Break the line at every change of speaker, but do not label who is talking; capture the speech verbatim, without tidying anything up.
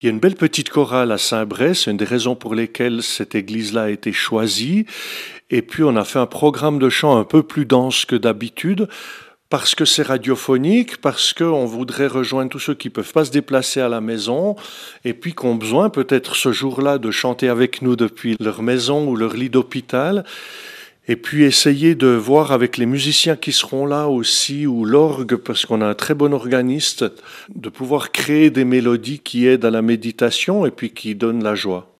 Il y a une belle petite chorale à Saint-Bray, c'est une des raisons pour lesquelles cette église-là a été choisie. Et puis on a fait un programme de chant un peu plus dense que d'habitude, parce que c'est radiophonique, parce qu'on voudrait rejoindre tous ceux qui ne peuvent pas se déplacer à la maison, et puis qui ont besoin peut-être ce jour-là de chanter avec nous depuis leur maison ou leur lit d'hôpital. Et puis essayer de voir avec les musiciens qui seront là aussi, ou l'orgue, parce qu'on a un très bon organiste, de pouvoir créer des mélodies qui aident à la méditation et puis qui donnent la joie.